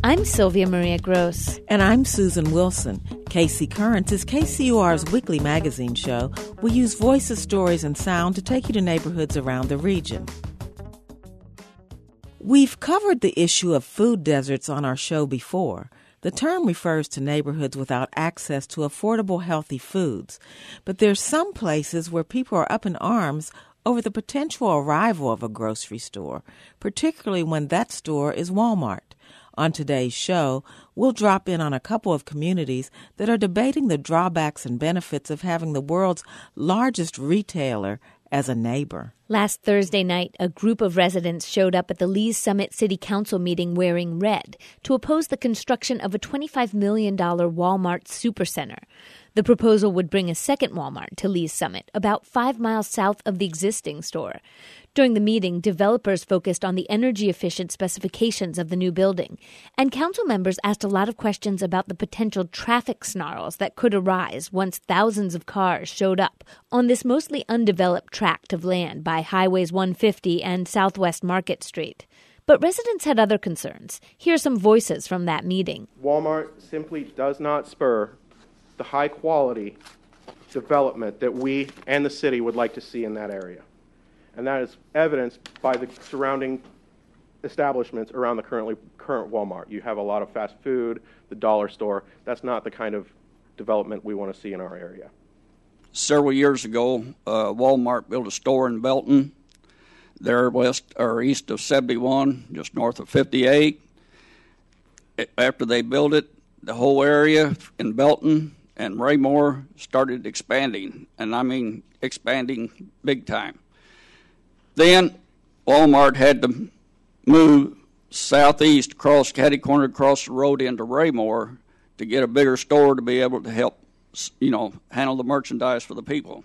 I'm Sylvia Maria Gross. And I'm Susan Wilson. KC Currents is KCUR's weekly magazine show. We use voices, stories, and sound to take you to neighborhoods around the region. We've covered the issue of food deserts on our show before. The term refers to neighborhoods without access to affordable, healthy foods. But there's some places where people are up in arms over the potential arrival of a grocery store, particularly when that store is Walmart. On today's show, we'll drop in on a couple of communities that are debating the drawbacks and benefits of having the world's largest retailer as a neighbor. Last Thursday night, a group of residents showed up at the Lee's Summit City Council meeting wearing red to oppose the construction of a $25 million Walmart supercenter. The proposal would bring a second Walmart to Lee's Summit, about 5 miles south of the existing store. During the meeting, developers focused on the energy-efficient specifications of the new building, and council members asked a lot of questions about the potential traffic snarls that could arise once thousands of cars showed up on this mostly undeveloped tract of land by Highways 150 and Southwest Market Street. But residents had other concerns. Here are some voices from that meeting. Walmart simply does not spur the high-quality development that we and the city would like to see in that area. And that is evidenced by the surrounding establishments around the current Walmart. You have a lot of fast food, the dollar store. That's not the kind of development we want to see in our area. Several years ago, Walmart built a store in Belton. They're west or east of 71, just north of 58. After they built it, the whole area in Belton and Raymore started expanding, and I mean expanding big time. Then Walmart had to move southeast across Catty Corner, across the road into Raymore to get a bigger store to be able to help, handle the merchandise for the people.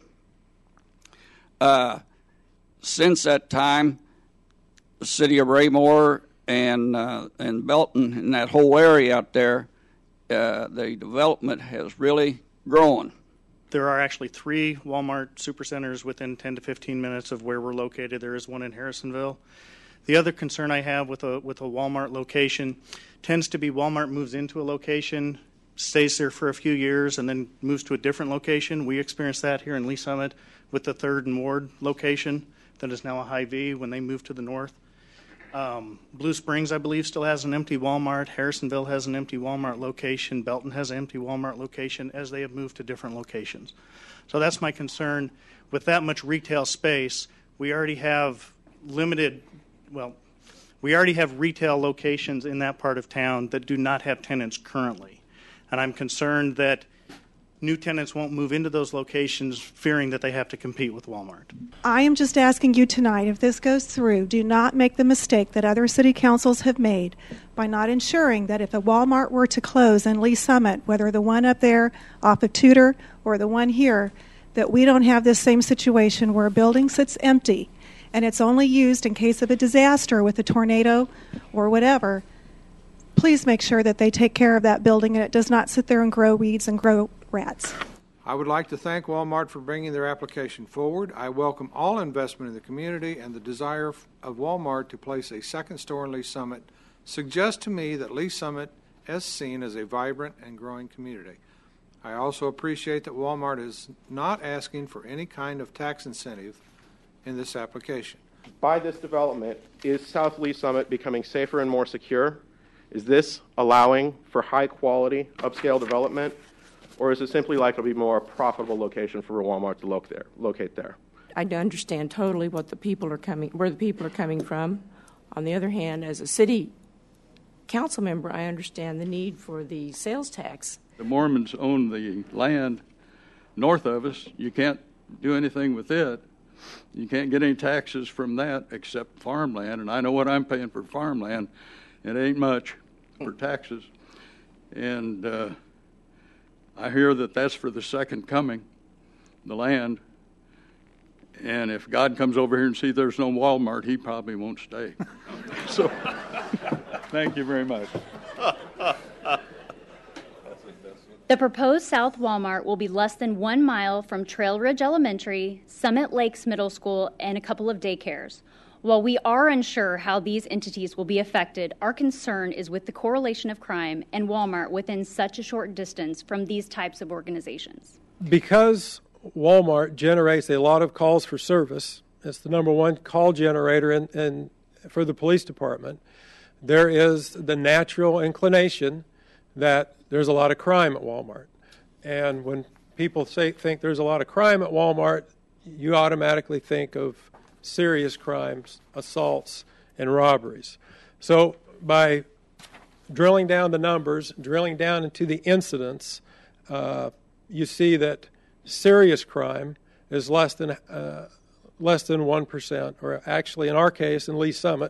Since that time, the city of Raymore and Belton and that whole area out there, the development has really grown. There are actually 3 Walmart supercenters within 10 to 15 minutes of where we're located. There is one in Harrisonville. The other concern I have with a Walmart location tends to be Walmart moves into a location, stays there for a few years, and then moves to a different location. We experienced that here in Lee Summit with the 3rd and Ward location that is now a Hy-Vee when they moved to the north. Blue Springs, I believe, still has an empty Walmart. Harrisonville has an empty Walmart location. Belton has an empty Walmart location as they have moved to different locations. So that's my concern. With that much retail space, we already have retail locations in that part of town that do not have tenants currently. And I'm concerned that new tenants won't move into those locations fearing that they have to compete with Walmart. I am just asking you tonight, if this goes through, do not make the mistake that other city councils have made by not ensuring that if a Walmart were to close in Lee Summit, whether the one up there off of Tudor or the one here, that we don't have this same situation where a building sits empty and it's only used in case of a disaster with a tornado or whatever. Please make sure that they take care of that building and it does not sit there and grow weeds and grow rats. I would like to thank Walmart for bringing their application forward. I welcome all investment in the community, and the desire of Walmart to place a second store in Lee Summit suggests to me that Lee Summit is seen as a vibrant and growing community. I also appreciate that Walmart is not asking for any kind of tax incentive in this application. By this development, is South Lee Summit becoming safer and more secure? Is this allowing for high-quality, upscale development? Or is it simply likely to be more profitable location for Walmart to locate there? I understand totally where the people are coming from. On the other hand, as a city council member, I understand the need for the sales tax. The Mormons own the land north of us. You can't do anything with it. You can't get any taxes from that except farmland, and I know what I'm paying for farmland. It ain't much for taxes. And I hear that that's for the second coming, the land. And if God comes over here and sees there's no Walmart, he probably won't stay. So, thank you very much. The proposed South Walmart will be less than 1 mile from Trail Ridge Elementary, Summit Lakes Middle School, and a couple of daycares. While we are unsure how these entities will be affected, our concern is with the correlation of crime and Walmart within such a short distance from these types of organizations. Because Walmart generates a lot of calls for service, it's the number one call generator for the police department, there is the natural inclination that there's a lot of crime at Walmart. And when people think there's a lot of crime at Walmart, you automatically think of serious crimes, assaults, and robberies. So by drilling down the numbers, drilling down into the incidents, you see that serious crime is less than 1%, or actually in our case, in Lee Summit,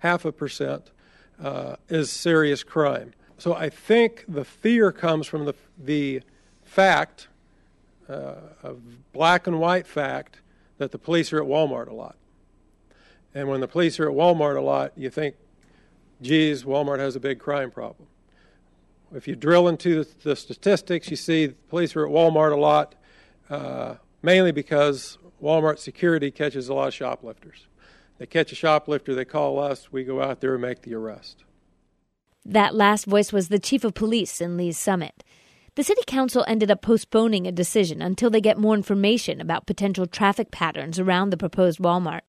0.5% is serious crime. So I think the fear comes from the fact, a black and white fact, that the police are at Walmart a lot. And when the police are at Walmart a lot, you think, geez, Walmart has a big crime problem. If you drill into the statistics, you see the police are at Walmart a lot, mainly because Walmart security catches a lot of shoplifters. They catch a shoplifter, they call us, we go out there and make the arrest. That last voice was the chief of police in Lee's Summit. The city council ended up postponing a decision until they get more information about potential traffic patterns around the proposed Walmart.